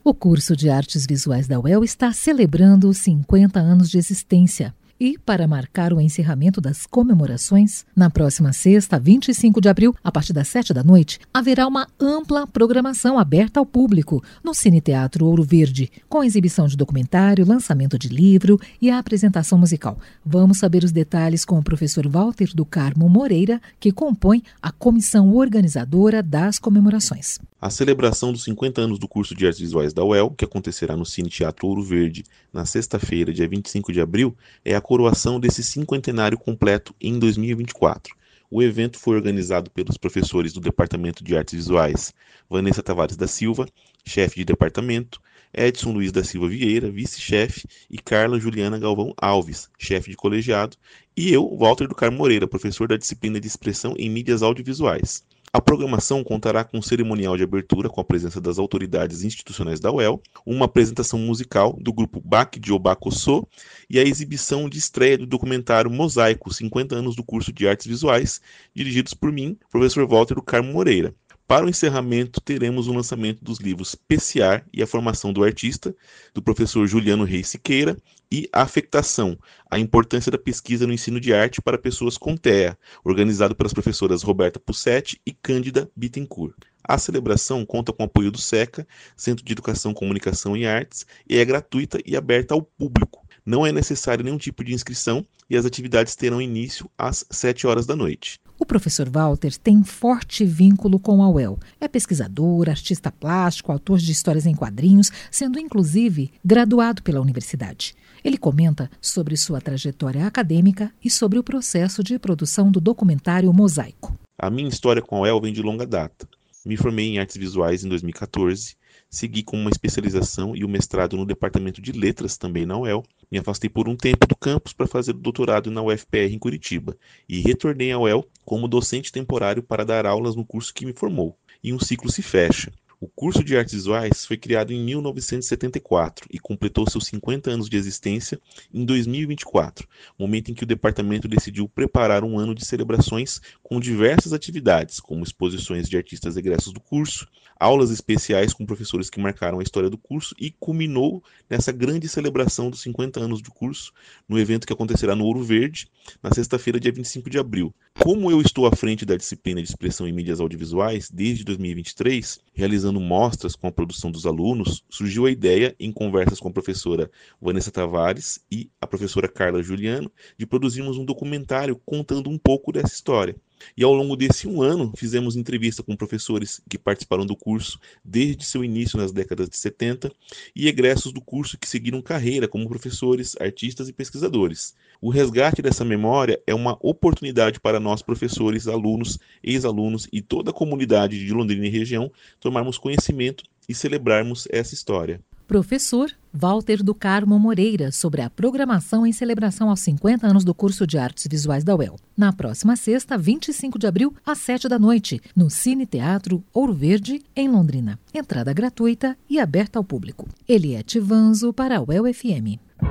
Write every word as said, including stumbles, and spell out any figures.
O curso de Artes Visuais da U E L está celebrando os cinquenta anos de existência. E, para marcar o encerramento das comemorações, na próxima sexta, vinte e cinco de abril, a partir das sete da noite, haverá uma ampla programação aberta ao público no Cine Teatro Ouro Verde, com exibição de documentário, lançamento de livro e a apresentação musical. Vamos saber os detalhes com o professor Walter do Carmo Moreira, que compõe a comissão organizadora das comemorações. A celebração dos cinquenta anos do curso de Artes Visuais da U E L, que acontecerá no Cine Teatro Ouro Verde na sexta-feira, dia vinte e cinco de abril, é a coroação desse cinquentenário completo em dois mil e vinte e quatro. O evento foi organizado pelos professores do Departamento de Artes Visuais Vanessa Tavares da Silva, chefe de departamento, Edson Luiz da Silva Vieira, vice-chefe, e Carla Juliana Galvão Alves, chefe de colegiado, e eu, Walter do Carmo Moreira, professor da disciplina de expressão em mídias audiovisuais. A programação contará com um cerimonial de abertura com a presença das autoridades institucionais da U E L, uma apresentação musical do grupo Bac de Obacossô e a exibição de estreia do documentário Mosaico, cinquenta anos do curso de Artes Visuais, dirigidos por mim, professor Walter do Carmo Moreira. Para o encerramento, teremos o lançamento dos livros P C A R e a Formação do Artista, do professor Juliano Reis Siqueira, e Afectação, a importância da pesquisa no ensino de arte para pessoas com T E A, organizado pelas professoras Roberta Pussetti e Cândida Bittencourt. A celebração conta com o apoio do SECA, Centro de Educação, Comunicação e Artes, e é gratuita e aberta ao público. Não é necessário nenhum tipo de inscrição e as atividades terão início às sete horas da noite. O professor Walter tem forte vínculo com a U E L. É pesquisador, artista plástico, autor de histórias em quadrinhos, sendo inclusive graduado pela universidade. Ele comenta sobre sua trajetória acadêmica e sobre o processo de produção do documentário Mosaico. A minha história com a U E L vem de longa data. Me formei em artes visuais em dois mil e catorze, segui com uma especialização e o mestrado no Departamento de Letras, também na U E L. Me afastei por um tempo do campus para fazer o doutorado na U F P R em Curitiba e retornei à U E L como docente temporário para dar aulas no curso que me formou. E um ciclo se fecha. O curso de Artes Visuais foi criado em mil novecentos e setenta e quatro e completou seus cinquenta anos de existência em dois mil e vinte e quatro, momento em que o departamento decidiu preparar um ano de celebrações com diversas atividades, como exposições de artistas egressos do curso, aulas especiais com professores que marcaram a história do curso e culminou nessa grande celebração dos cinquenta anos do curso, no evento que acontecerá no Ouro Verde, na sexta-feira, dia vinte e cinco de abril. Como eu estou à frente da disciplina de expressão em mídias audiovisuais desde dois mil e vinte e três, realizando mostras com a produção dos alunos, surgiu a ideia, em conversas com a professora Vanessa Tavares e a professora Carla Juliano, de produzirmos um documentário contando um pouco dessa história. E ao longo desse um ano, fizemos entrevista com professores que participaram do curso desde seu início nas décadas de setenta e egressos do curso que seguiram carreira como professores, artistas e pesquisadores. O resgate dessa memória é uma oportunidade para nós, professores, alunos, ex-alunos e toda a comunidade de Londrina e região tomarmos conhecimento e celebrarmos essa história. Professor Walter do Carmo Moreira, sobre a programação em celebração aos cinquenta anos do curso de Artes Visuais da U E L. Na próxima sexta, vinte e cinco de abril, às sete da noite, no Cine Teatro Ouro Verde, em Londrina. Entrada gratuita e aberta ao público. Eliette Vanzo para a U E L F M.